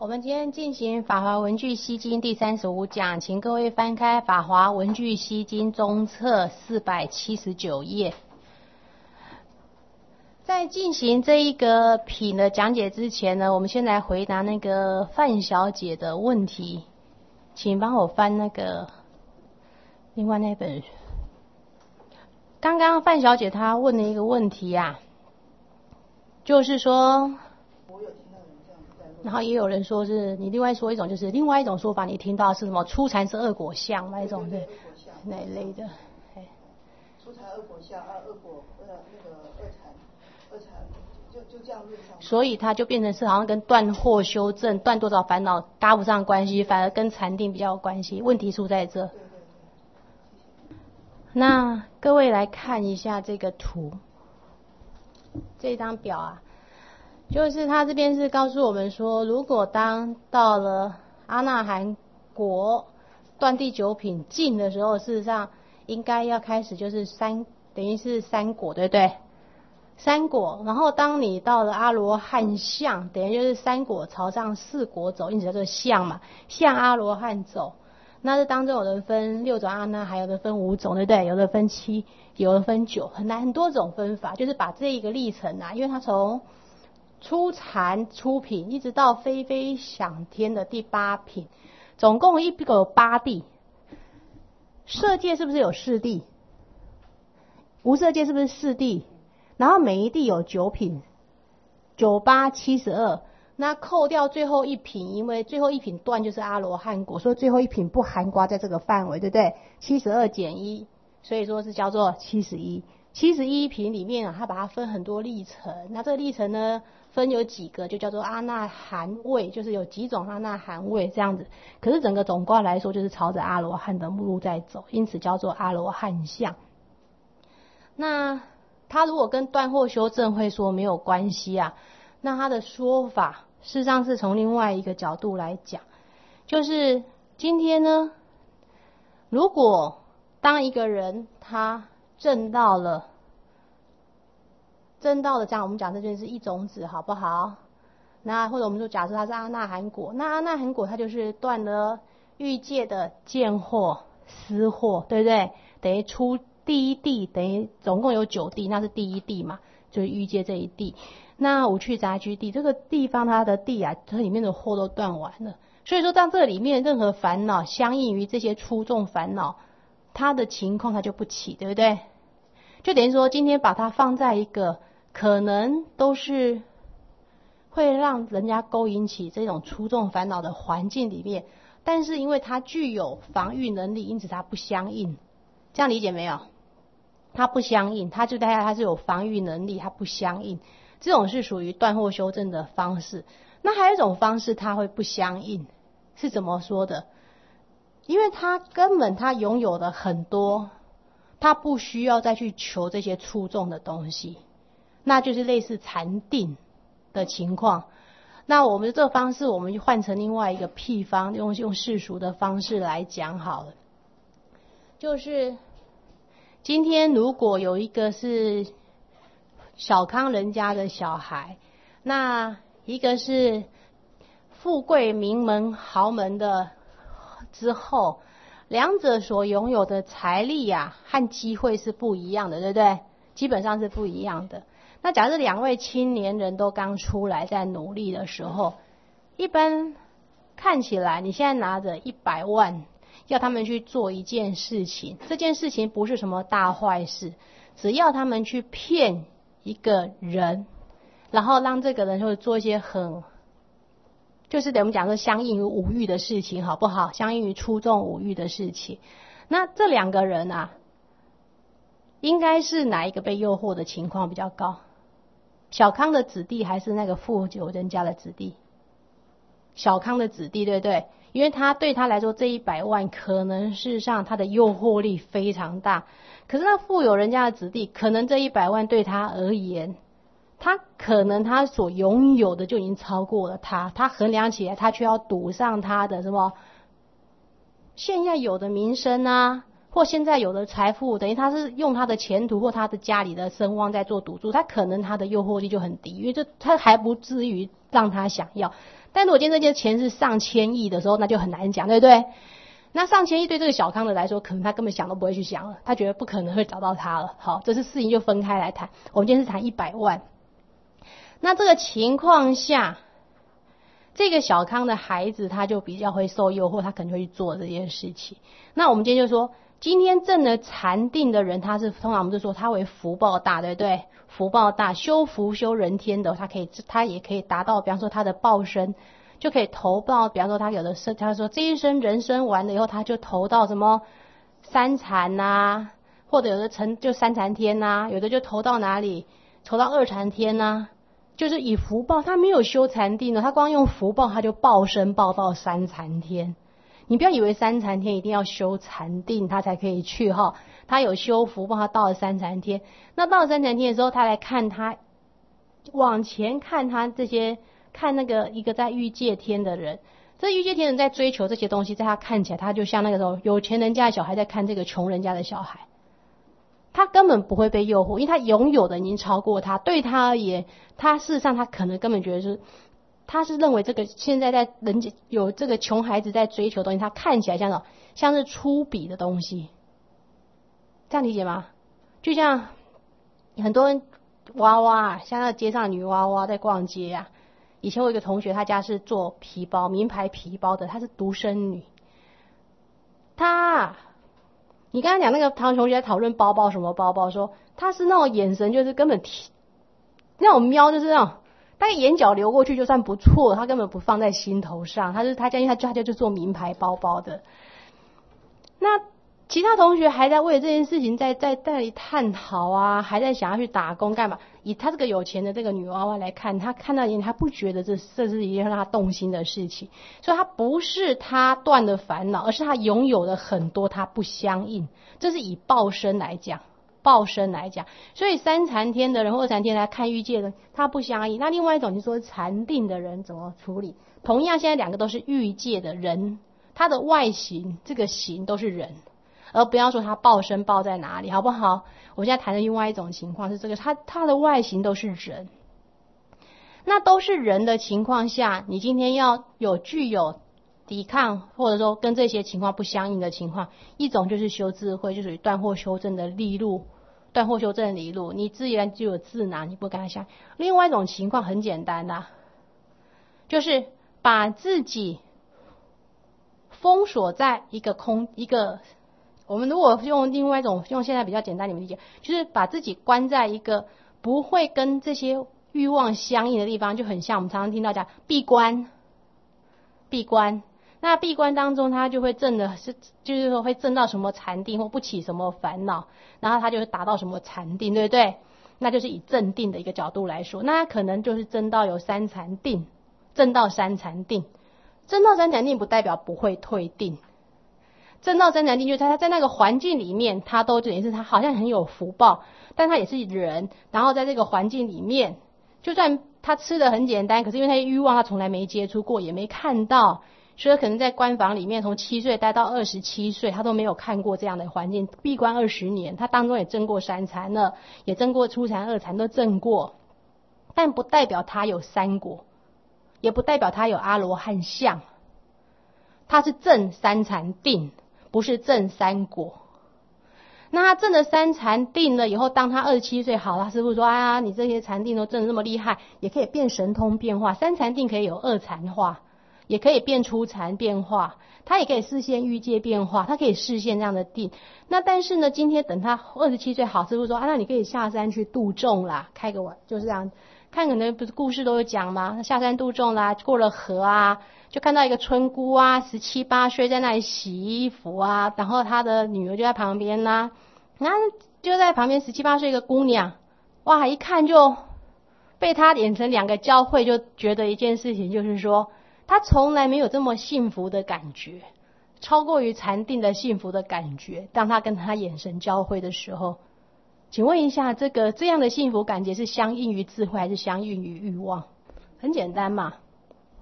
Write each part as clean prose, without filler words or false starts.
我们今天进行法华文具西经第35讲，请各位翻开法华文具西经中册479页。在进行这一个品的讲解之前呢，我们先来回答那个范小姐的问题，请帮我翻那个另外那本。刚刚范小姐她问了一个问题啊，就是说，然后也有人说是你另外说一种，就是另外一种说法，你听到是什么初禅是恶果相那一种，对，那一类的。 初禅恶果相，恶果那个二禅就这样论上。 所以它就变成是好像跟断惑修正、断多少烦恼搭不上关系，反而跟禅定比较有关系。问题出在这。那各位来看一下这个图，这张表啊。就是他这边是告诉我们说，如果当到了阿那含果断第9品尽的时候，事实上应该要开始就是等于是三果，对不对？三果，然后当你到了阿罗汉相，等于就是三果朝上4果走，因此叫做相嘛，相阿罗汉走。那是当中有人分6种阿那含，有的分5种，对不对？有的分7，有的分9，很多种分法，就是把这一个历程啊，因为它从初禅初品一直到非非想天的第8品，总共一共有8地。色界是不是有4地？无色界是不是4地？然后每一地有9品，9、8、72。那扣掉最后一品，因为最后一品断就是阿罗汉果，所以最后一品不含括在这个范围，对不对？72减1，所以说是叫做71。71品里面啊，它把它分很多历程。那这个历程呢，分有几个，就叫做阿那含位，就是有几种阿那含位这样子。可是整个总括来说，就是朝着阿罗汉的目录在走，因此叫做阿罗汉相。那他如果跟断惑修正会说没有关系啊，那他的说法事实上是从另外一个角度来讲，就是今天呢，如果当一个人他证到了这样，我们讲这就是一种子，好不好？那或者我们说假设他是阿那含果，那阿那含果他就是断了欲界的见惑、思惑，对不对？等于出第一地，等于总共有9地，那是第一地嘛，就是欲界这一地。那五趣杂居地这个地方，它的地啊，它里面的惑都断完了。所以说，当这里面任何烦恼相应于这些初众烦恼，它的情况它就不起，对不对？就等于说，今天把它放在一个可能都是会让人家勾引起这种初众烦恼的环境里面，但是因为它具有防御能力，因此它不相应。这样理解没有？它不相应，它就代表它是有防御能力，它不相应。这种是属于断惑修正的方式。那还有一种方式，它会不相应，是怎么说的？因为它根本它拥有的很多，它不需要再去求这些初众的东西，那就是类似禅定的情况。那我们这个方式，我们就换成另外一个譬方，用世俗的方式来讲好了。就是今天如果有一个是小康人家的小孩，那一个是富贵名门豪门的之后，两者所拥有的财力啊和机会是不一样的，对不对？基本上是不一样的。那假设2位青年人都刚出来在努力的时候，一般看起来你现在拿着100万要他们去做一件事情，这件事情不是什么大坏事，只要他们去骗一个人，然后让这个人会做一些就是等我们讲说相应于五欲的事情，好不好？相应于初众五欲的事情。那这2个人啊，应该是哪一个被诱惑的情况比较高？小康的子弟还是那个富有人家的子弟？小康的子弟，对不对？因为他对他来说，这100万可能事实上他的诱惑力非常大。可是那富有人家的子弟，可能这100万对他而言，他可能他所拥有的就已经超过了他衡量起来，他却要赌上他的什么现在有的名声啊， 或现在有的财富，等于他是用他的前途或他的家里的声望在做赌注，他可能他的诱惑力就很低，因为他还不至于让他想要。但如果今天这些钱是上千亿的时候，那就很难讲，对不对？那上千亿对这个小康的来说，可能他根本想都不会去想了，他觉得不可能会找到他了。好，这是事情就分开来谈。我们今天是谈100万。那这个情况下，这个小康的孩子他就比较会受诱惑，他可能会去做这件事情。那我们今天就说，今天证了禅定的人，他是通常我们就说他为福报大，对不对？福报大，修福修人天的，他也可以达到，比方说他的报身就可以投到，比方说他有的他说这一生人生完了以后，他就投到什么三禅啊，或者有的就三禅天啊，有的就投到哪里，投到二禅天啊。就是以福报，他没有修禅定的，他光用福报他就报身报到三禅天。你不要以为三禅天一定要修禅定他才可以去哈，他有修福报，他到了三禅天。那到了三禅天的时候，他来看他往前看他这些看那个一个在欲界天的人，这欲界天人在追求这些东西，在他看起来他就像那个时候有钱人家的小孩在看这个穷人家的小孩。他根本不会被诱惑，因为他拥有的已经超过他，对他而言，他事实上他可能根本觉得是，他是认为这个现在在人家有这个穷孩子在追求的东西，他看起来像什么？像是粗鄙的东西，这样理解吗？就像很多人娃娃，像那街上女娃娃在逛街啊。以前我有一个同学，他家是做皮包，名牌皮包的，她是独生女，你刚才讲那个同学在讨论包包什么包包，说他是那种眼神就是根本那种瞄就是那种大概眼角流过去就算不错，他根本不放在心头上。他家因为他就做名牌包包的。那其他同学还在为这件事情在那里探讨啊，还在想要去打工干嘛？以他这个有钱的这个女娃娃来看，他看到他不觉得这是一件让他动心的事情，所以他不是他断的烦恼，而是他拥有的很多他不相应。这是以报身来讲，所以三禅天的人或二禅天来看欲界的他不相应。那另外一种就是说禅定的人怎么处理？同样现在两个都是欲界的人，他的外形这个形都是人。而不要说他报身报在哪里，好不好？我现在谈的另外一种情况是这个，他的外形都是人，那都是人的情况下，你今天要具有抵抗，或者说跟这些情况不相应的情况，一种就是修智慧，就属于断惑修正的理路，断惑修正的理路，你自然就有智囊，你不跟他相。另外一种情况很简单的，就是把自己封锁在一个我们如果用另外一种，用现在比较简单你们理解，就是把自己关在一个不会跟这些欲望相应的地方，就很像我们常常听到讲闭关。那闭关当中，他就会就是说会证到什么禅定或不起什么烦恼，然后他就会达到什么禅定，对不对？那就是以正定的一个角度来说，那他可能就是证到有三禅定，证到三禅定不代表不会退定。证到三禅定，就是他在那个环境里面，他都等于是他好像很有福报，但他也是人，然后在这个环境里面，就算他吃的很简单，可是因为他的欲望他从来没接触过，也没看到，所以可能在关房里面从7岁待到27岁，他都没有看过这样的环境，闭关20年，他当中也证过三禅了，也证过初禅二禅都证过，但不代表他有三果，也不代表他有阿罗汉相，他是证三禅定，不是证三果。那他证了三禅定了以后，当他27岁好，他师父说你这些禅定都证得那么厉害，也可以变神通变化。三禅定可以有二禅化，也可以变初禅变化，他也可以示现欲界变化，他可以示现这样的定。那但是呢，今天等他27岁好，师父说那你可以下山去度众啦，开个玩就是这样。看可能不是故事都有讲吗？他下山度众啦，过了河啊，就看到一个村姑啊，17、18岁在那里洗衣服啊，然后他的女儿就在旁边啦，然后就在旁边17、18岁一个姑娘，哇，一看就被他连成两个交汇，就觉得一件事情就是说，他从来没有这么幸福的感觉，超过于禅定的幸福的感觉。当他跟他眼神交汇的时候，请问一下，这样的幸福感觉是相应于智慧还是相应于欲望？很简单嘛，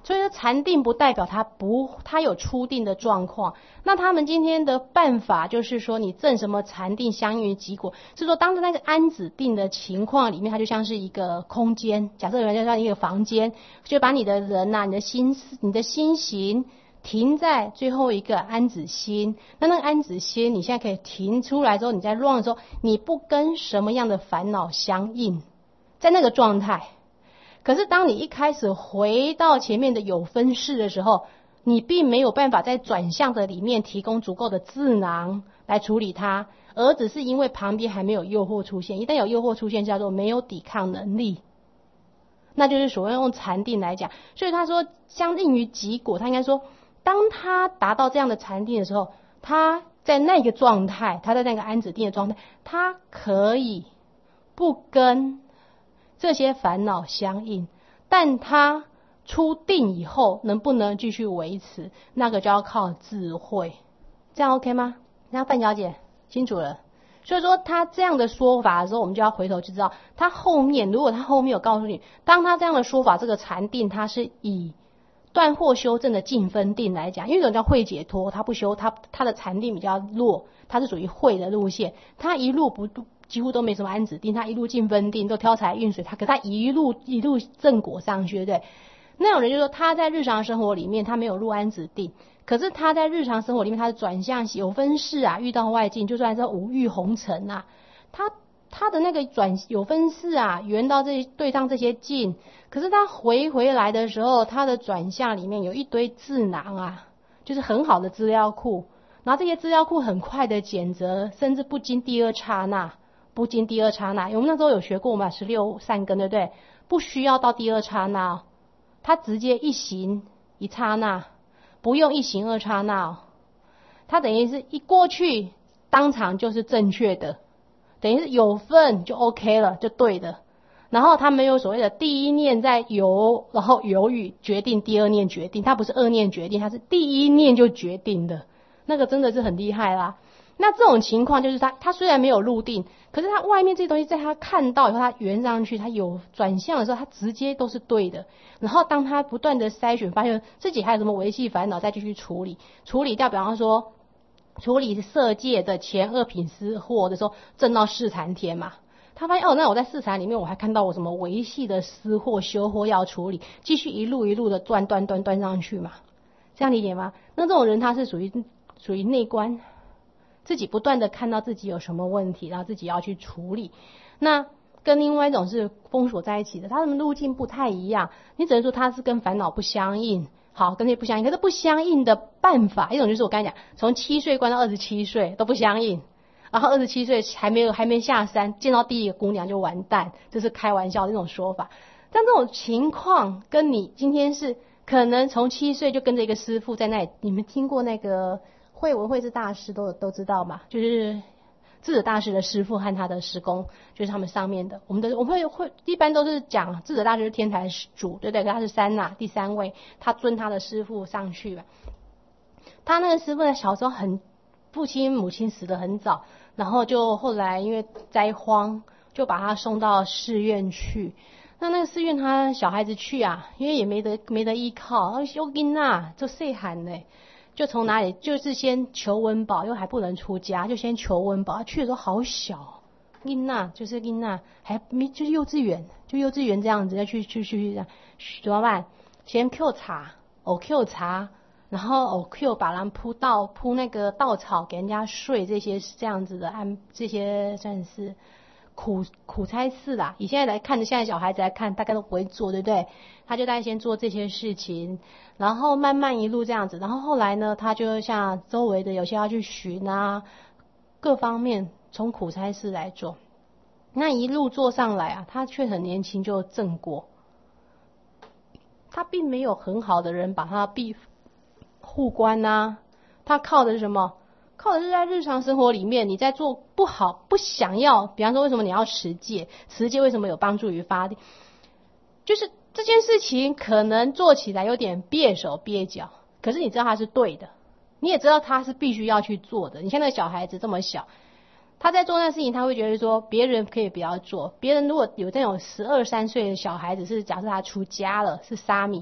所以说禅定不代表他有初定的状况。那他们今天的办法就是说，你证什么禅定相应于己果，是说当着那个安止定的情况里面，它就像是一个空间，假设有人就像一个房间，就把你的人啊，你的心行停在最后一个安止心。那个安止心你现在可以停出来之后，你在乱的时候，你不跟什么样的烦恼相应，在那个状态。可是当你一开始回到前面的有分式的时候，你并没有办法在转向的里面提供足够的智囊来处理它，而只是因为旁边还没有诱惑出现。一旦有诱惑出现，叫做没有抵抗能力，那就是所谓用禅定来讲。所以他说相应于己果，他应该说当他达到这样的禅定的时候，他在那个状态，他在那个安止定的状态，他可以不跟这些烦恼相应，但他出定以后能不能继续维持，那个就要靠智慧。这样 OK 吗？那范小姐清楚了。所以说他这样的说法的时候，我们就要回头去知道他后面，如果他后面有告诉你，当他这样的说法，这个禅定他是以断惑修正的净分定来讲，因为有人叫慧解脱，他不修，他的禅定比较弱，他是属于慧的路线，他一路几乎都没什么安止定，他一路净分定，都挑财运水，可他一路正果上去，对不对？那种人就说他在日常生活里面他没有入安止定，可是他在日常生活里面他的转向有分式啊，遇到外境，就算是五欲红尘啊，他的那个有分式啊，缘到对上这些境，可是他回来的时候，他的转向里面有一堆智囊啊，就是很好的资料库，然后这些资料库很快的检择，甚至不经第二刹那。我们那时候有学过嘛，16善根，对不对？不需要到第二刹那，他直接一行一刹那，不用一行二刹那，他等于是一过去当场就是正确的，等于是有份就 OK 了，就对的。然后他没有所谓的第一念在犹，然后犹豫决定，第二念决定，他不是二念决定，他是第一念就决定的，那个真的是很厉害啦。那这种情况就是他虽然没有入定，可是他外面这些东西在他看到以后，他圆上去，他有转向的时候，他直接都是对的。然后当他不断的筛选，发现自己还有什么维系烦恼，再继续处理掉，比方说处理色界的前二品私货的时候，证到四禅天嘛。他发现那我在四禅里面，我还看到我什么维系的私货修货要处理，继续一路的断上去嘛。这样理解吗？那这种人他是属于内观。自己不断的看到自己有什么问题，然后自己要去处理。那跟另外一种是封锁在一起的，他们路径不太一样，你只能说他是跟烦恼不相应，好，跟这不相应。可是不相应的办法，一种就是我刚才讲，从7岁关到27岁都不相应，然后27岁还没下山，见到第一个姑娘就完蛋，这是开玩笑的一种说法。但这种情况跟你今天是可能从7岁就跟着一个师父在那里，你们听过那个慧文慧智大师都知道嘛，就是智者大师的师父和他的师公，就是他们上面的。我们会一般都是讲智者大师是天台主，对不对？他是第三位，他尊他的师父上去吧。他那个师父在小时候父亲母亲死得很早，然后就后来因为灾荒，就把他送到寺院去。那个寺院他小孩子去啊，因为也没得依靠，小囡仔就细汉嘞。就从哪里，就是先求温饱，又还不能出家，就先求温饱。去的时候好小，囡仔就是囡仔，还没就是幼稚园这样子，要去怎么办？先 Q 茶，Q 茶，然后Q 把人铺那个稻草给人家睡，这些是这样子的，这些算是苦差事啦。以现在来看，现在小孩子来看，大概都不会做，对不对？他就大概先做这些事情，然后慢慢一路这样子，然后后来呢，他就像周围的有些要去寻啊，各方面从苦差事来做。那一路做上来啊，他却很年轻就正果，他并没有很好的人把他护关啊，他靠的是什么？靠的是在日常生活里面，你在做不好不想要，比方说为什么你要持戒为什么有帮助于发力？就是这件事情可能做起来有点蹩手蹩脚，可是你知道它是对的，你也知道它是必须要去做的。你像那个小孩子这么小，他在做那事情，他会觉得说别人可以不要做，别人如果有这种12、13岁的小孩子，是假设他出家了，是沙弥，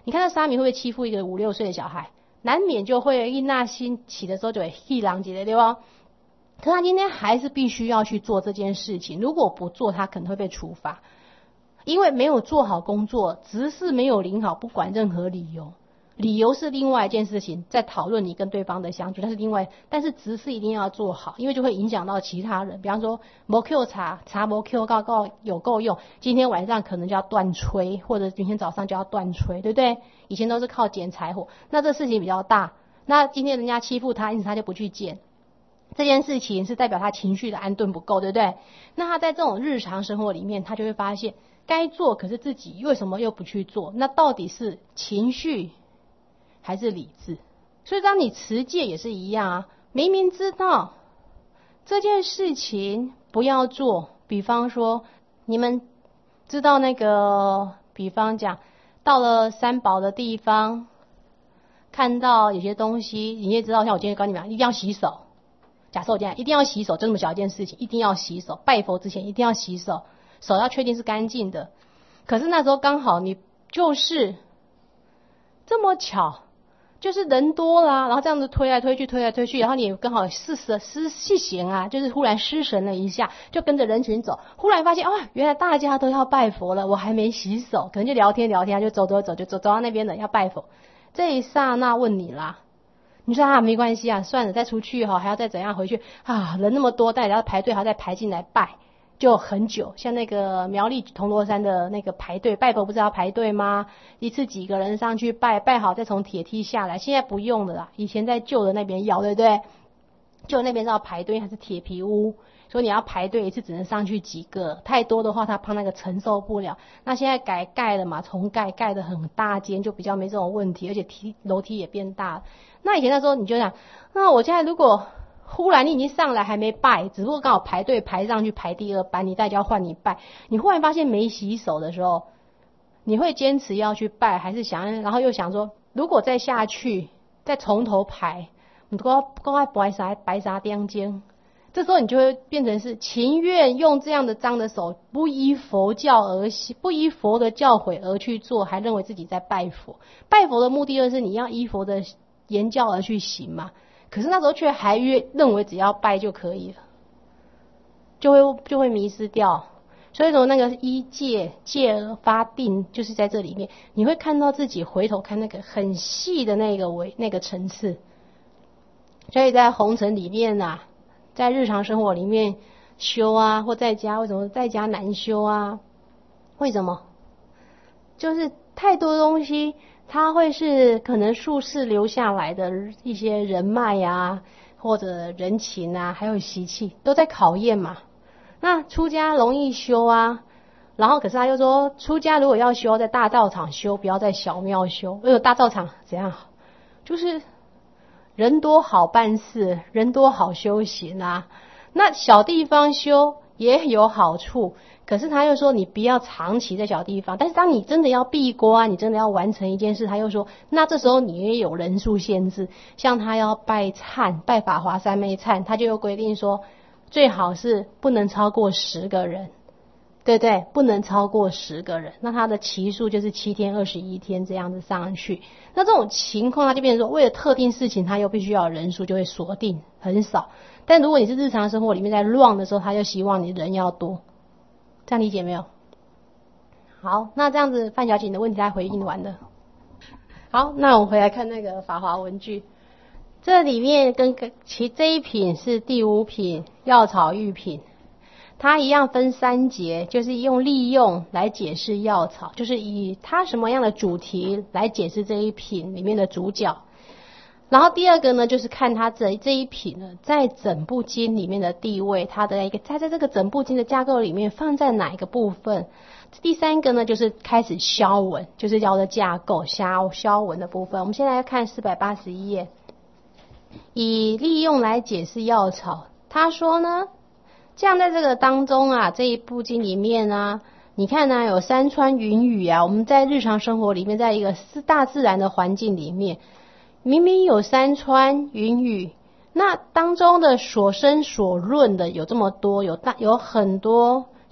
你看那沙弥会不会欺负一个5、6岁的小孩？难免就会一那心起的时候就会气狼藉的，对吧？可他今天还是必须要去做这件事情，如果不做，他可能会被处罚，因为没有做好工作，执事没有领好，不管任何理由。理由是另外一件事情，在讨论你跟对方的相处，但是另外，但是执事一定要做好，因为就会影响到其他人。比方说，没 Q 茶没 Q 告有够用，今天晚上可能就要断炊，或者明天早上就要断炊，对不对？以前都是靠捡柴火，那这事情比较大。那今天人家欺负他，因此他就不去捡。这件事情是代表他情绪的安顿不够，对不对？那他在这种日常生活里面，他就会发现该做，可是自己为什么又不去做？那到底是情绪还是理智？所以当你持戒也是一样啊，明明知道这件事情不要做，比方说你们知道那个，比方讲到了三宝的地方，看到有些东西，你也知道，像我今天告诉你们，一定要洗手。假设我今天一定要洗手，就这么小一件事情，一定要洗手。拜佛之前一定要洗手，手要确定是干净的。可是那时候刚好你就是这么巧，就是人多啦，然后这样子推来推去，然后你刚好失行啊，就是忽然失神了一下，就跟着人群走，忽然发现原来大家都要拜佛了，我还没洗手，可能就聊天，就走到那边的要拜佛。这一刹那问你啦，你说没关系啊，算了，再出去还要再怎样回去啊，人那么多，大家要排队还要再排进来拜，就很久。像那个苗栗铜锣山的那个排队拜佛不是要排队吗？一次几个人上去拜好再从铁梯下来，现在不用了啦，以前在旧的那边要，对不对？旧的那边是要排队，还是铁皮屋，所以你要排队一次只能上去几个，太多的话他怕那个承受不了。那现在盖了嘛，重盖得很大间，就比较没这种问题，而且楼梯也变大了。那以前那时候你就想，那我现在如果忽然你已经上来还没拜，只不过刚好排队排上去排第2班，你大家要换你拜，你忽然发现没洗手的时候，你会坚持要去拜，还是然后又想说，如果再下去再从头排，你都要白沙颠肩，这时候你就会变成是情愿用这样的脏的手，不依佛的教诲而去做，还认为自己在拜佛。拜佛的目的就是你要依佛的言教而去行嘛，可是那时候却还认为只要拜就可以了，就会迷失掉。所以说那个依戒而发定，就是在这里面你会看到自己回头看那个很细的那个层次。所以在红尘里面啊，在日常生活里面修啊，或在家，为什么在家难修啊？为什么？就是太多东西它会是可能术士留下来的一些人脉啊，或者人情啊，还有习气都在考验嘛。那出家容易修啊，然后可是他又说，出家如果要修，在大道场修，不要在小庙修。大道场怎样？就是人多好办事，人多好修行啊。那小地方修也有好处，可是他又说你不要长期在小地方。但是当你真的要闭关，你真的要完成一件事，他又说那这时候你也有人数限制。像他要拜法华三昧忏，他就有规定说最好是不能超过10个人，对不对？不能超过10个人。那他的期数就是7天21天这样子上去。那这种情况他就变成说，为了特定事情他又必须要有人数，就会锁定很少。但如果你是日常生活里面在乱的时候，他就希望你人要多。这样理解没有？好，那这样子范小姐你的问题她回应完了。好，那我们回来看那个法华文具。这里面这一品是第5品药草喻品，它一样分3节，就是用利用来解释药草，就是以它什么样的主题来解释这一品里面的主角。然后第2个呢，就是看它这一品呢，在整部经里面的地位，它在这个整部经的架构里面放在哪一个部分。第3个呢，就是开始消文，就是药的架构消文的部分。我们现在看481页，以利用来解释药草。他说呢，这样在这个当中啊，这一部经里面啊，你看呢，有山川云雨啊，我们在日常生活里面，在一个大自然的环境里面，明明有山川云雨，那当中的所生所论的有这么多，有很多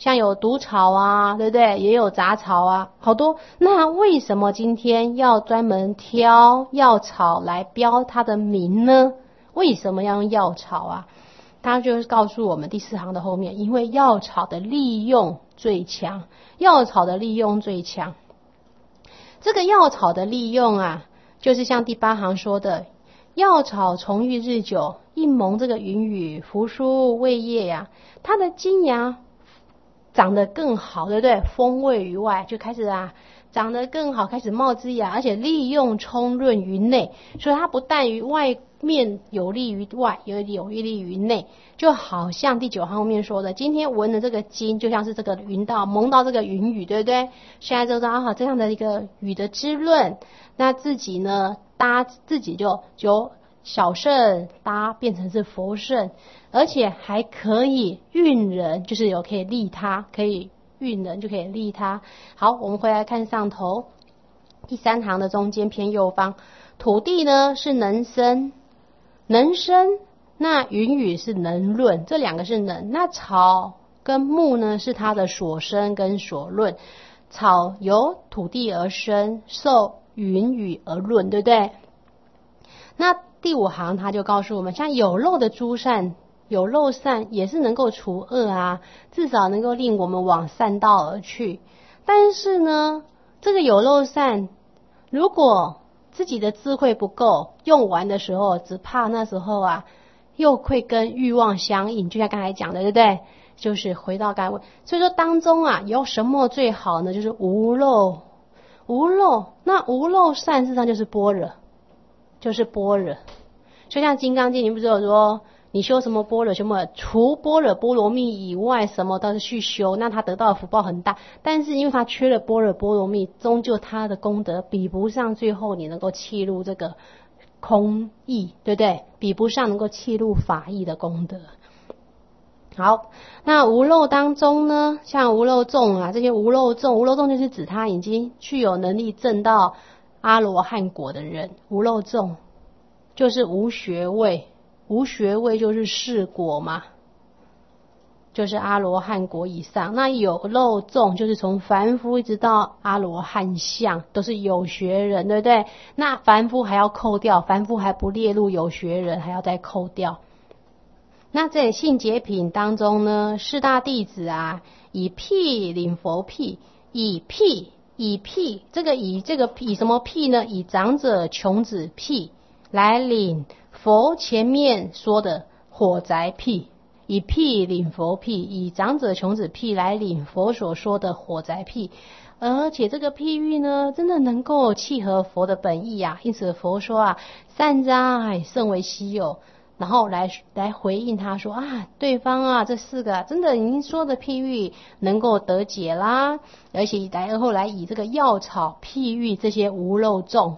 像有毒草啊，对不对？也有杂草啊，好多。那为什么今天要专门挑药草来标它的名呢？为什么要用药草啊？他就告诉我们第4行的后面，因为药草的利用最强，药草的利用最强。这个药草的利用啊，就是像第8行说的，药草重遇日久，一蒙这个云雨，扶疏胃液呀，它的茎芽长得更好，对不对？风味于外，就开始长得更好，开始冒枝芽，而且利用充润于内，所以它不但于外面有利于外，也有利于内，就好像第9行后面说的，今天闻的这个茎就像是这个云道蒙到这个云雨，对不对？现在就知道这样的一个雨的滋润，那自己呢自己就小圣搭变成是佛圣，而且还可以运人，就是可以利他，可以运人就可以利他。好，我们回来看上头第3行的中间偏右方，土地呢是能生，那云雨是能润，这2个是能。那草跟木呢是它的所生跟所润，草由土地而生，受云雨而润，对不对？那第5行他就告诉我们，像有肉的诸善，有肉善也是能够除恶啊，至少能够令我们往善道而去。但是呢，这个有肉善如果自己的智慧不够，用完的时候只怕那时候又会跟欲望相应，就像刚才讲的，对不对？就是回到刚才，所以说当中有什么最好呢？就是无漏。那无漏善事实上就是般若，就像金刚经你不是有说你修什么般若，除般若波罗蜜以外什么都是去修，那他得到的福报很大，但是因为他缺了般若波罗蜜，终究他的功德比不上最后你能够契入这个空义，对不对？比不上能够契入法义的功德。好，那无漏当中呢，像无漏众这些无漏众就是指他已经具有能力证到阿罗汉果的人。无漏众就是无学位就是世果嘛，就是阿罗汉果以上。那有漏众就是从凡夫一直到阿罗汉相，都是有学人，对不对？那凡夫还要扣掉，凡夫还不列入有学人，还要再扣掉。那在信解品当中呢，四大弟子以辟领佛辟，以什么辟呢？以长者穷子辟来领佛前面说的火宅辟，以辟领佛辟，以长者穷子辟来领佛所说的火宅辟。而且这个譬喻呢，真的能够契合佛的本意因此佛说善哉甚为稀有。然后来回应他说对方这4个真的您说的譬喻能够得解啦，而且后来以这个药草譬喻这些无漏众，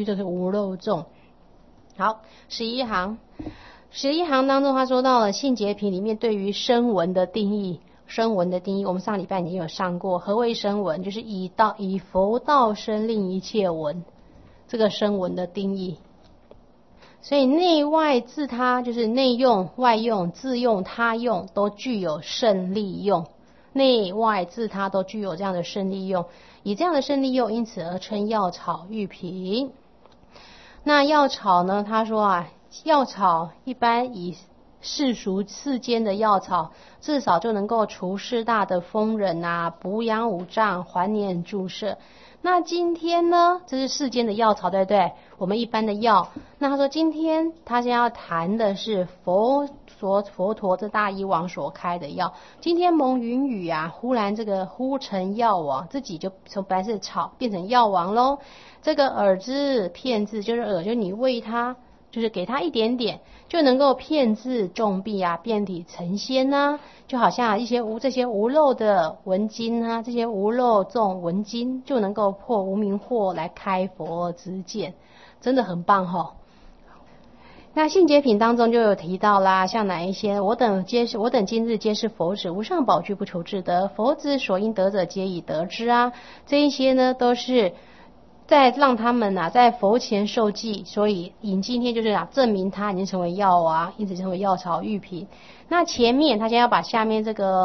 好，11行当中他说到了信解品里面对于声闻的定义，我们上礼拜已经有上过。何谓声闻？就是以佛道声令一切闻，这个声闻的定义。所以内外自他就是内用、外用、自用、他用都具有胜利用，内外自他都具有这样的胜利用，以这样的胜利用，因此而称药草玉品。那药草呢？他说药草一般以世间的药草，至少就能够除4大的风忍补养5脏、还年注射。那今天呢，这是世间的药草，对不对？我们一般的药。那他说今天他现在要谈的是佛陀这大医王所开的药。今天蒙云雨忽然这个忽成药王，自己就从本来是草变成药王咯。这个饵之骗治，就是饵，就是你喂它，就是给它一点点，就能够骗治重病遍体成仙就好像这些无漏的文经这些无漏众文经就能够破无明惑来开佛之见，真的很棒那信解品当中就有提到啦，像哪一些？我等今日皆是佛子，无上宝具不求自得，佛子所应得者皆已得之这一些呢都是在让他们在佛前受记，所以引今天就是证明他已经成为药因此成为药草玉品。那前面他先要把下面这个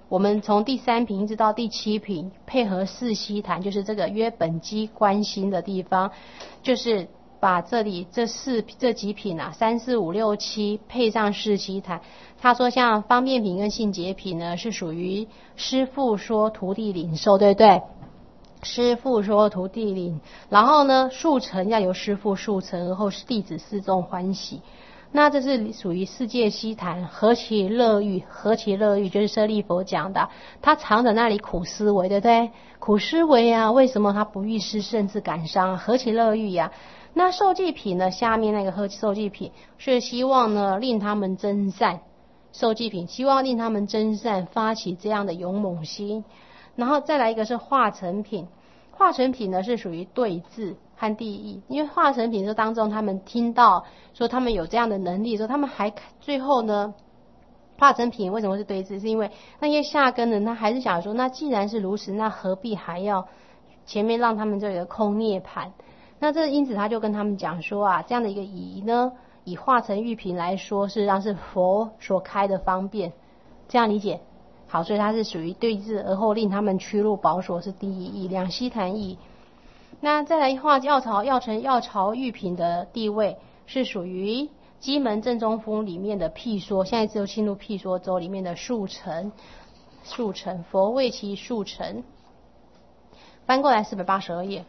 我们从第3品一直到第7品，配合四悉檀，就是这个约本基观心的地方，就是把这里这几品啊，3、4、5、6、7配上四悉檀。他说像方便品跟信解品呢，是属于师父说徒弟领受，对不对？师父说徒弟领，然后呢速成要由师父速成，而后是弟子四众欢喜。那这是属于世界悉檀，何其乐欲，何其乐欲，就是舍利佛讲的，他常在那里苦思维，对不对？苦思维啊，为什么他不欲施甚至感伤？何其乐欲呀！那受记品呢？下面那个受记品是希望呢令他们增善，受记品希望令他们增善，发起这样的勇猛心。然后再来一个是化成品，化成品呢是属于对治和地义，因为化成品这当中他们听到说他们有这样的能力，说他们还最后呢，化成品为什么是对治？是因为那些下根人他还是想说，那既然是如此，那何必还要前面让他们这个空涅槃？那这因此他就跟他们讲说啊，这样的一个仪呢，以化成玉品来说，事实上是佛所开的方便，这样理解？好，所以它是属于对治，而后令他们趋入宝所，是第一义，两悉檀义。那再来化药巢玉品的地位是属于基门正中风里面的辟说，现在只有进入辟说州里面的速成，佛为其速成。翻过来482页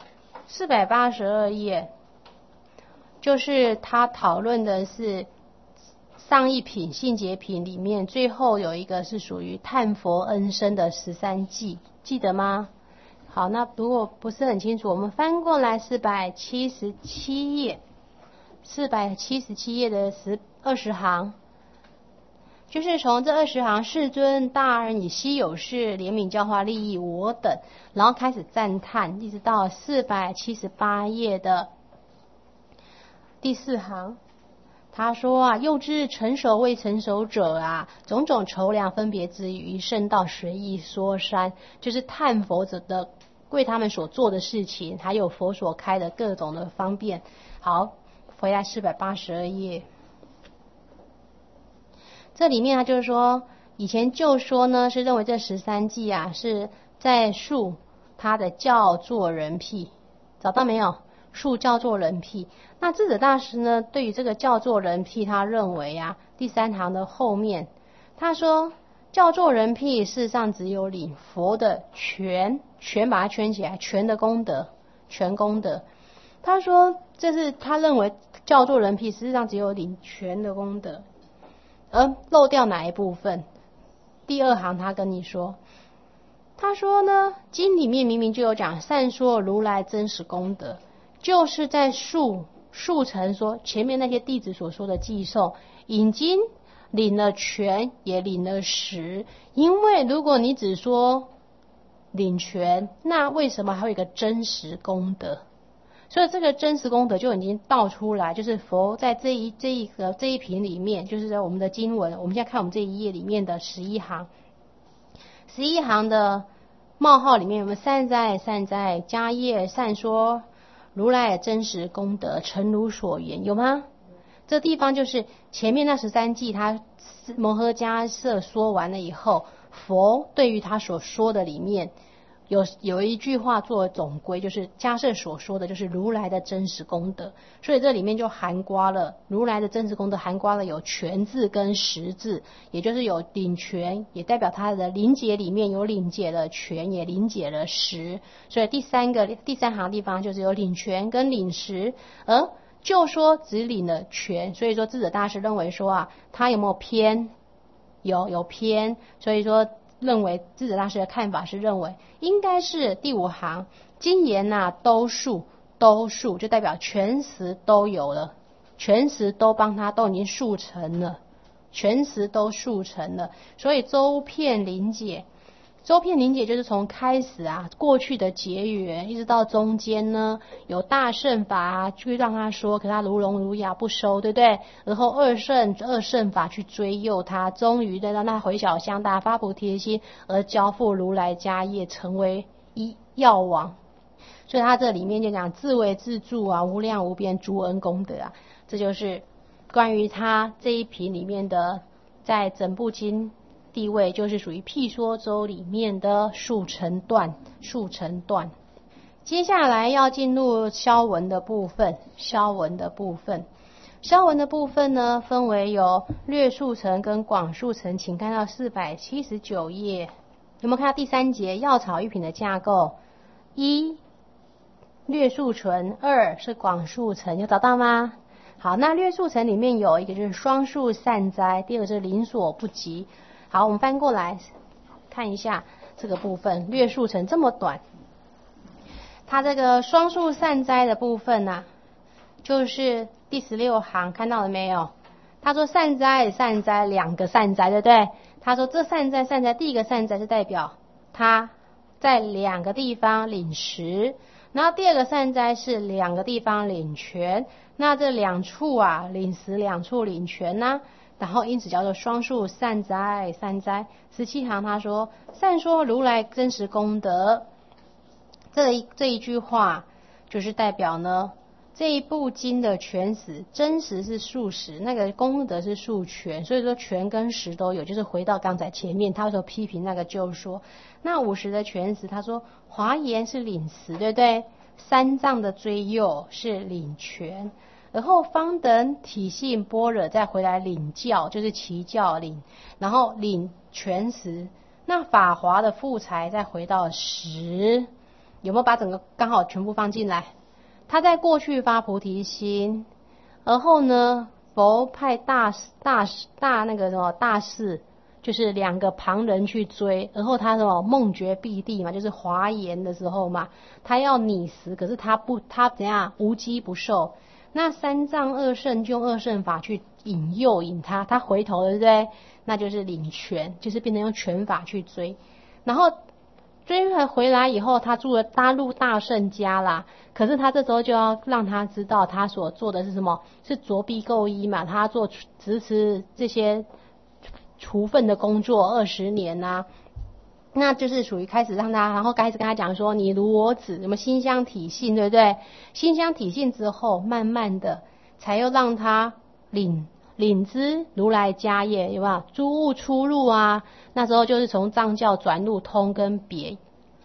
，482页就是他讨论的是上一品信解品里面最后有一个是属于探佛恩生的13记，记得吗？好，那如果不是很清楚，我们翻过来477页，477页的20行，就是从这20行，世尊大人以稀有事怜悯教化利益我等，然后开始赞叹，一直到478页的第4行。他说啊，又知成熟未成熟者啊，种种筹量分别之于圣道随意说山，就是探佛者的为他们所做的事情，还有佛所开的各种的方便。好，回来482页，这里面他就是说，以前就说呢是认为这13记啊是在述他的教做人辟，找到没有？述教做人辟。那智者大师呢，对于这个教做人辟，他认为啊，第3行的后面，他说教做人辟事实上只有领佛的全把它圈起来，全的功德，全功德。他说这是他认为教做人辟事实上只有领全的功德，而漏掉哪一部分？第2行他跟你说，他说呢，经里面明明就有讲善说如来真实功德，就是在述成说前面那些弟子所说的寄送，已经领了全也领了实。因为如果你只说领全，那为什么还有一个真实功德？所以这个真实功德就已经道出来，就是佛在这一品里面，就是在我们的经文，我们现在看我们这一页里面的11行，11行的冒号里面有没有善哉迦叶善说如来真实功德诚如所言，有吗？这地方就是前面那13记他摩诃迦叶说完了以后，佛对于他所说的里面有一句话作为总归，就是迦叶所说的就是如来的真实功德，所以这里面就含括了如来的真实功德，含括了有全字跟实字，也就是有领全，也代表他的领解里面有领解了全，也领解了实，所以第三行地方就是有领全跟领实，而就说只领了全，所以说智者大师认为说啊，他有没有偏？有偏，所以说认为智者大师的看法是认为应该是第5行经言啊都述就代表全实都有了，全实都帮他都已经述成了，全实都述成了，所以周遍临解就是从开始啊过去的结缘，一直到中间呢有大乘法啊去让他说，可他如聋如哑不收，对不对？然后二乘法去追诱他，终于再让他回小向大发菩提心，而交付如来迦叶成为药王。所以他这里面就讲自为自助啊，无量无边诸恩功德啊，这就是关于他这一品里面的在整部经地位，就是属于譬说周里面的速成段。接下来要进入消文的部分。消文的部分呢，分为有略速成跟广速成，请看到479页。有没有看到第3节药草玉品的架构？1略速成，2是广速成，有找到吗？好，那略速成里面有一个就是双数善哉，第二个是邻所不及。好，我们翻过来看一下这个部分，略速成这么短，它这个双数善哉的部分啊，就是第16行，看到了没有？他说善哉两个善哉，对不对？他说这善哉，第一个善哉是代表他在2个地方领食，然后第二个善哉是2个地方领权，那这2处啊领食2处领权呢，然后因此叫做双数善哉。17行他说善说如来真实功德，这一句话就是代表呢这一部经的全实，真实是数实，那个功德是数全，所以说全跟实都有，就是回到刚才前面他说批评那个就说，那50的全实，他说华严是领实，对不对？三藏的追幼是领全，而后方等体性般若再回来领教，就是其教领，然后领全实。那法华的富财再回到实，有没有把整个刚好全部放进来？他在过去发菩提心，而后呢，佛派大那个什么大士，就是2个旁人去追，而后他什么梦觉必地嘛，就是华严的时候嘛，他要拟实，可是他怎样无机不受。那三藏二圣就用二圣法去引他回头了，对不对？那就是领权，就是变成用权法去追，然后追回来以后，他入大圣家啦。可是他这时候就要让他知道，他所做的是什么？是着弊垢衣嘛？他做执持这些除粪的工作20年啊，那就是属于开始让他，然后开始跟他讲说，你如我子，什么心相体性，对不对？心相体性之后，慢慢的才又让他领知如来家业，有没有？诸物出入啊，那时候就是从藏教转入通跟别，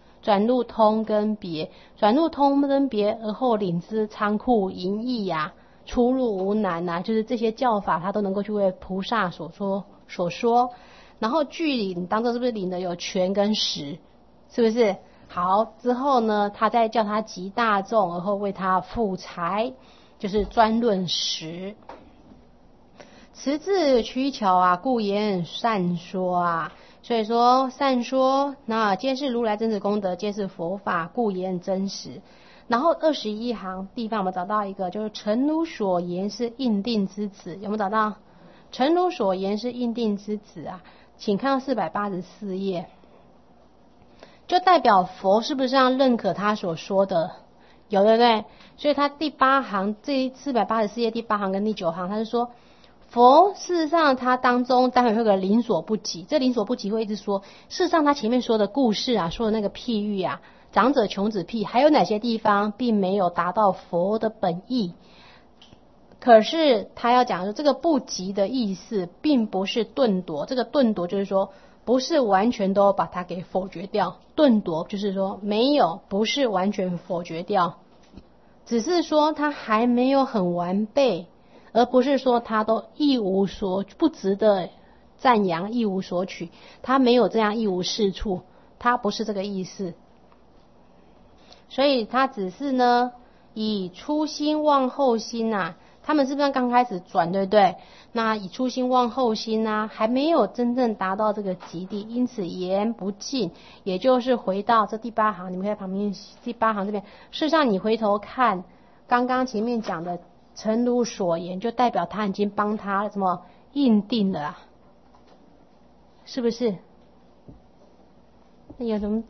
而后领知仓库淫逸呀，出入无难啊，就是这些教法他都能够去为菩萨所说。然后具领当中是不是领的有权跟实？是不是？好，之后呢，他再叫他集大众，而后为他富财，就是专论实。持字曲巧啊，故言善说啊。所以说善说，那皆是如来真实功德，皆是佛法，故言真实。然后21行地方我们找到一个，就是诚如所言是应定之子，有没有找到？诚如所言是应定之子啊，请看到484页，就代表佛是不是要认可他所说的？有，对不对？所以他第8行，这484页第8行跟第9行，他是说佛事实上他当中待会会有个邻所不及，这邻所不及会一直说，事实上他前面说的故事啊，说的那个譬喻啊，长者穷子譬，还有哪些地方并没有达到佛的本意。可是他要讲说这个不及的意思并不是顿夺，这个顿夺就是说不是完全都把它给否决掉，顿夺就是说没有，不是完全否决掉，只是说它还没有很完备，而不是说它都不值得赞扬，一无所取，它没有这样一无是处，它不是这个意思。所以它只是呢以初心忘后心啊，他们是不是刚开始转，对不对？那以初心忘后心啊，还没有真正达到这个极地，因此言不尽，也就是回到这第8行，你们看旁边第8行这边，事实上你回头看刚刚前面讲的诚如所言，就代表他已经帮他什么印定了啊，是不是？那有什么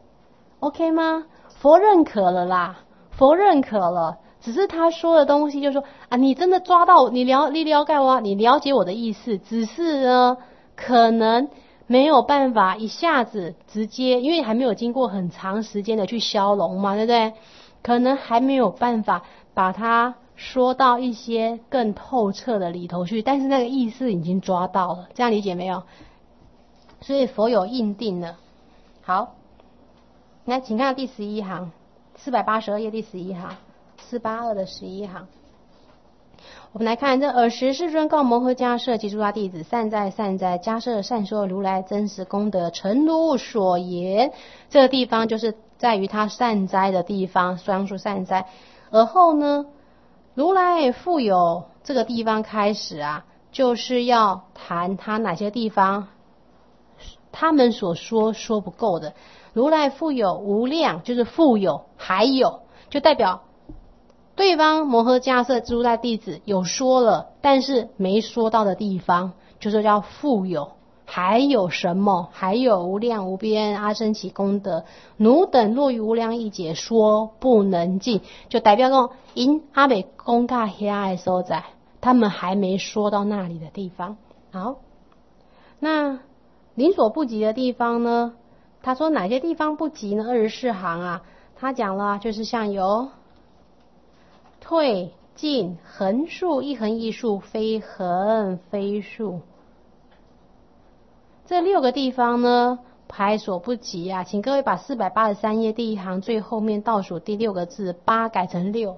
OK 吗？佛认可了啦，佛认可了，只是他说的东西就是说啊，你真的抓到你了解我，你了解我的意思，只是呢可能没有办法一下子直接，因为还没有经过很长时间的去消融嘛，对不对？可能还没有办法把它说到一些更透彻的里头去，但是那个意思已经抓到了，这样理解没有？ 所以佛有印定了。好，来请看第11行，482页第11行，482的11行。我们来看这尔时世尊告摩诃迦摄及诸他弟子：善哉善哉，迦摄善说如来真实功德，诚如所言。这个地方就是在于他善哉的地方，双数善哉。而后呢，如来复有这个地方开始啊，就是要谈他哪些地方他们所说不够的。如来复有无量，就是复有还有，就代表对方摩诃迦摄诸他弟子有说了，但是没说到的地方，就是叫复有。还有什么？还有无量无边阿僧祇功德，汝等若于无量义解说不能尽，就代表说因阿美公告遐的所在，他们还没说到那里的地方。好，那临所不及的地方呢？他说哪些地方不及呢？24行啊，他讲了，就是像有退进横竖一横一竖非横非竖这6个地方呢，还所不及啊。请各位把483页第1行最后面倒数第6个字8改成6。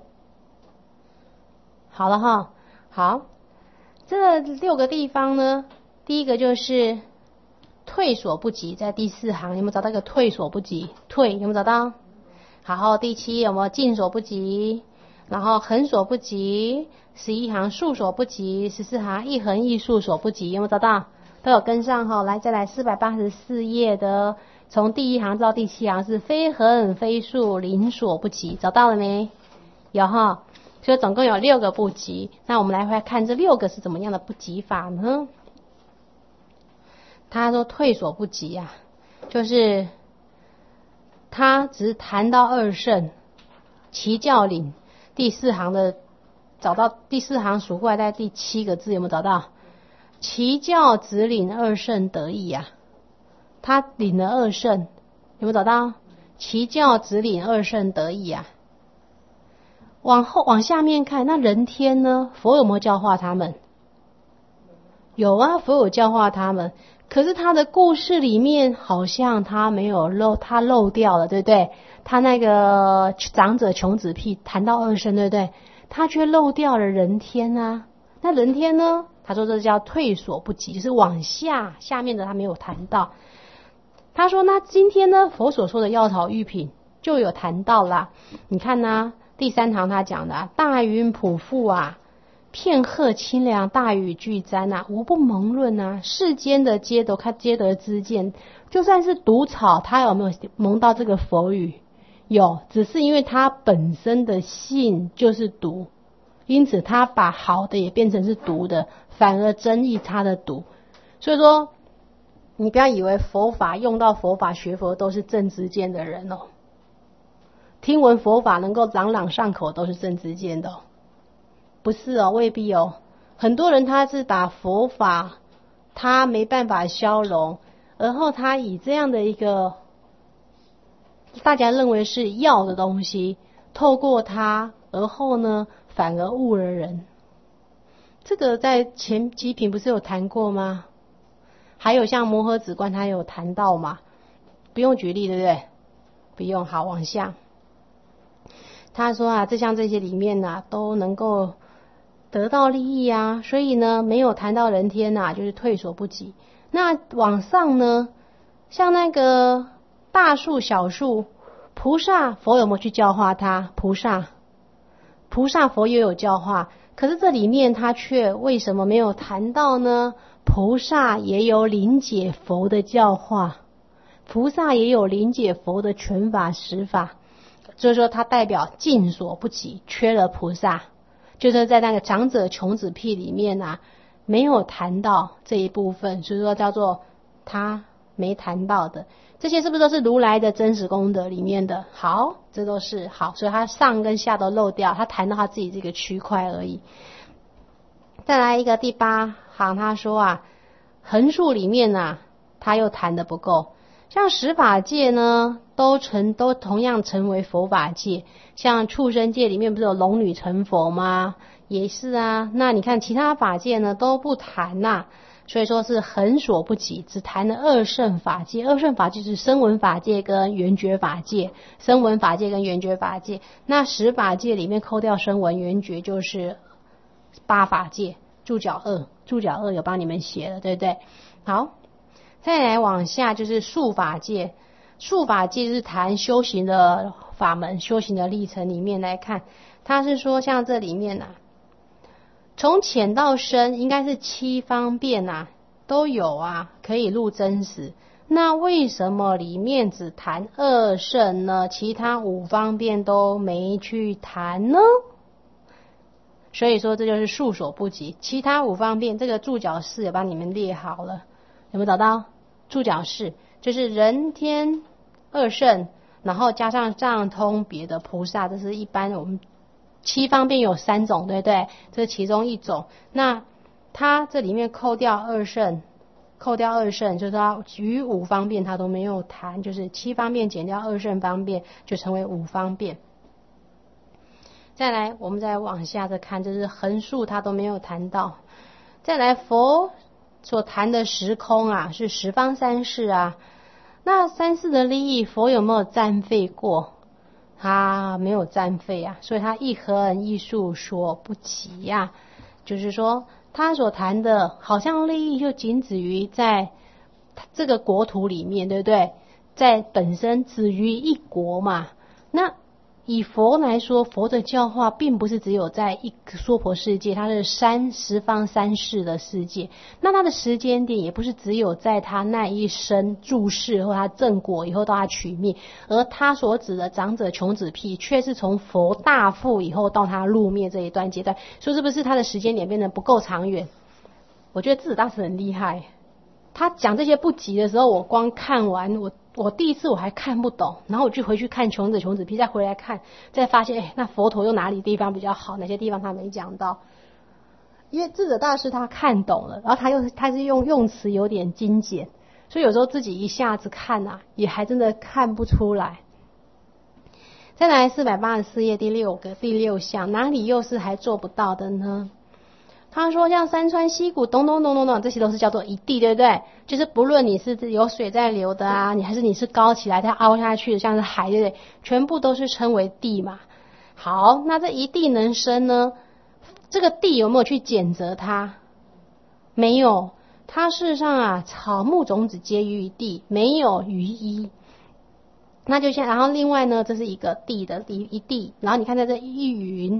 好了哈，好，这6个地方呢，第一个就是退所不及，在第4行有没有找到一个退所不及？退有没有找到？好，第7有没有进所不及？然后横所不及，11行竖所不及，14行一横一竖所不及，有没有找到？都有跟上哈。来，再来484页的，从第1行到第7行是非横非竖临所不及，找到了没？有哈。所以总共有6个不及。那我们来看这6个是怎么样的不及法呢？他说退所不及啊，就是他只谈到二圣其教领第4行的，找到第4行数过来在第7个字，有没有找到？其教只领二圣得意啊，他领了二圣，有没有找到？其教只领二圣得意啊。往下面看，那人天呢？佛有没有教化他们？有啊，佛有教化他们。可是他的故事里面好像他没有他漏掉了，对不对？他那个长者穷子辟谈到二圣，对不对？他却漏掉了人天啊。那人天呢？他说这叫退所不及，就是往下面的他没有谈到。他说那今天呢，佛所说的药草玉品就有谈到啦。你看呢，第3堂他讲的大云普覆啊，片鹤清凉，大雨俱沾啊，无不蒙润啊。世间的皆得知见，就算是毒草，他有没有蒙到这个佛语？有，只是因为他本身的性就是毒，因此他把好的也变成是毒的，反而增益他的毒。所以说你不要以为佛法用到佛法学佛都是正知见的人哦，听闻佛法能够朗朗上口都是正知见的哦，不是哦，未必哦。很多人他是把佛法他没办法消融，而后他以这样的一个大家认为是药的东西，透过它，而后呢反而误了人。这个在前几品不是有谈过吗？还有像摩诃止观他有谈到嘛？不用举例对不对？不用。好，往下他说啊，这些里面啊都能够得到利益啊，所以呢没有谈到人天啊，就是退所不及。那往上呢，像那个大树小树，菩萨佛有没有去教化他？菩萨佛也有教化，可是这里面他却为什么没有谈到呢？菩萨也有临解佛的教化，菩萨也有临解佛的权法实法，所以说他代表尽所不及，缺了菩萨，就是在那个长者穷子辟里面啊没有谈到这一部分，所以说叫做他没谈到的。这些是不是都是如来的真实功德里面的？好，这都是好，所以他上跟下都漏掉，他谈到他自己这个区块而已。再来一个第8行，他说啊，横竖里面啊他又谈得不够。像十法界呢都同样成为佛法界，像畜生界里面不是有龙女成佛吗？也是啊。那你看其他法界呢都不谈啊， 所以说是恒所不及，只谈了二圣法界。二圣法界是声闻法界跟缘觉法界，声闻法界跟缘觉法界。那十法界里面扣掉声闻缘觉就是八法界。注脚二有帮你们写了，对不对？好，再来往下就是数法界。数法界是谈修行的法门、修行的历程里面来看，它是说像这里面啊，从浅到深应该是七方便啊都有啊，可以入真实。那为什么里面只谈二圣呢？其他五方便都没去谈呢？所以说这就是数所不及。其他五方便这个注脚式也帮你们列好了，有没有找到？注脚式就是人天二圣，然后加上藏通别的菩萨，这是一般我们七方便有三种，对不对？这是其中一种。那它这里面扣掉二圣，就是它余五方便它都没有谈，就是七方便减掉二圣方便，就成为五方便。再来，我们再往下再看，就是横竖它都没有谈到。再来，佛所谈的时空啊，是十方三世啊。那三世的利益，佛有没有占费过？他没有占费啊，所以他一横一竖所不及呀。就是说，他所谈的，好像利益就仅止于在这个国土里面，对不对？在本身止于一国嘛。那以佛来说，佛的教化并不是只有在一个娑婆世界，它是十方三世的世界。那它的时间点也不是只有在他那一生住世或他正果以后到他取灭，而他所指的长者穷子辟，却是从佛大富以后到他入灭这一段阶段。说是不是他的时间点变得不够长远？我觉得智者大师很厉害，他讲这些不及的时候，我光看完我第一次我还看不懂，然后我就回去看穷子辟，再回来看，再发现那佛陀有哪里地方比较好，哪些地方他没讲到。因为智者大师他看懂了，然后他是用词有点精简，所以有时候自己一下子看啊，也还真的看不出来。再来484页第六项，哪里又是还做不到的呢？他说像山川溪谷咚，这些都是叫做一地，对不对？就是不论你是有水在流的啊，还是你是高起来它凹下去的，像是海，对不对？全部都是称为地嘛。好，那这一地能生呢？这个地有没有去检责它？没有，它事实上啊，草木种子皆于一地，没有于一。那就像，然后另外呢，这是一个地的一地，然后你看在这一云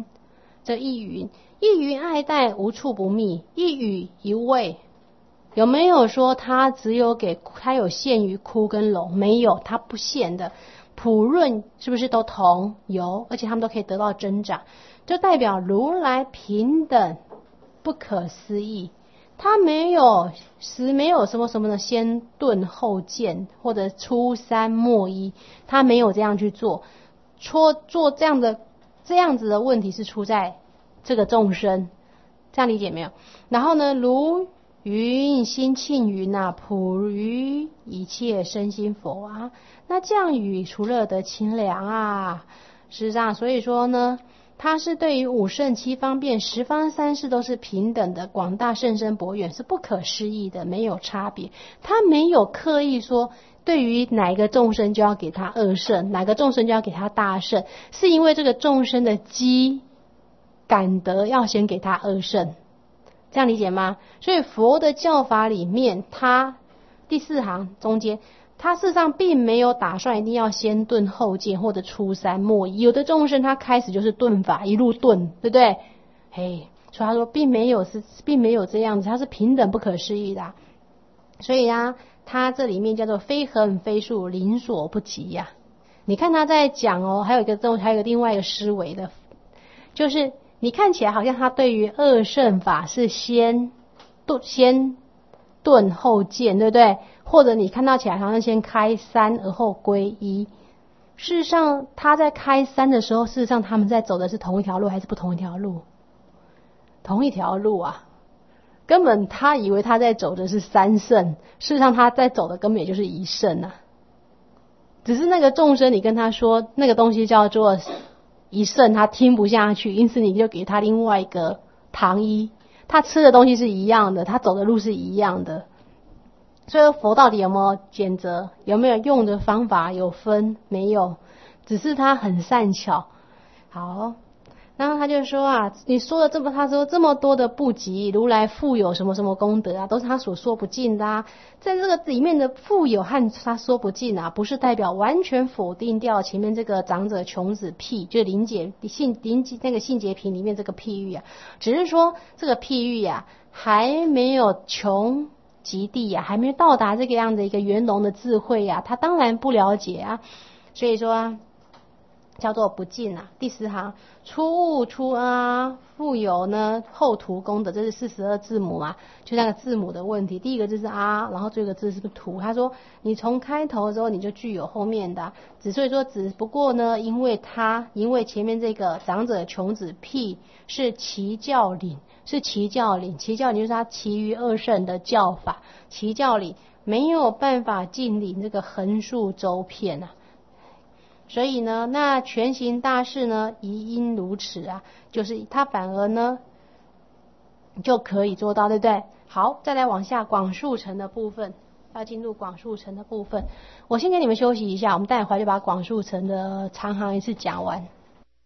爱戴无处不密，一语一味，有没有说它只有它有限于窟跟龙？没有，它不限的。普润是不是都同？有，而且他们都可以得到增长，就代表如来平等不可思议。他没有什么的先顿后渐，或者初三末一，他没有这样去做。做这样子的问题是出在这个众生，这样理解没有？然后呢，如云心庆云啊，普于一切身心佛啊，那降雨除了得清凉啊。事实上，所以说呢，它是对于五圣七方便十方三世都是平等的，广大甚深博远，是不可思议的，没有差别。他没有刻意说对于哪一个众生就要给他二圣，哪个众生就要给他大圣，是因为这个众生的机感得要先给他二圣，这样理解吗？所以佛的教法里面，他第四行中间，他事实上并没有打算一定要先顿后渐或者初三末一。有的众生他开始就是顿法，一路顿，对不对？所以他说并没有这样子，他是平等不可思议的。所以啊，他这里面叫做非恒非数，临所不及呀。你看他在讲哦，还有另外一个思维的，就是你看起来好像他对于二圣法是先顿后渐，对不对？或者你看到起来好像先开三而后归一。事实上他在开三的时候，事实上他们在走的是同一条路还是不同一条路？同一条路啊，根本他以为他在走的是三圣，事实上他在走的根本也就是一圣啊。只是那个众生你跟他说那个东西叫做一圣，他听不下去，因此你就给他另外一个唐一， 他吃的东西是一样的，他走的路是一样的。所以佛到底有没有选择？有没有用的方法？有分没有？只是他很善巧。好，然后他就说啊，你说了他说这么多的不及，如来复有什么什么功德啊，都是他所说不尽的啊。在这个里面的复有和他说不尽啊，不是代表完全否定掉前面这个长者穷子譬，就是那个性结品里面这个譬喻啊，只是说这个譬喻啊还没有穷极地啊，还没有到达这个样的一个圆融的智慧啊，他当然不了解啊，所以说啊叫做不尽啊。第4行，初悟初啊，复有呢后图功德，这是42字母嘛，就那个字母的问题。第一个字是啊，然后最后一个字是不是图？他说你从开头之后你就具有后面的，所以说只不过呢，因为前面这个长者穷子譬是其教领，其教领就是他其余二圣的教法，其教领没有办法尽领这个横竖周遍啊。所以呢，那全行大士呢，宜因如此啊，就是他反而呢就可以做到，对不对？好，再来往下广述成的部分，要进入广述成的部分。我先给你们休息一下，我们待会儿就把广述成的长行一次讲完。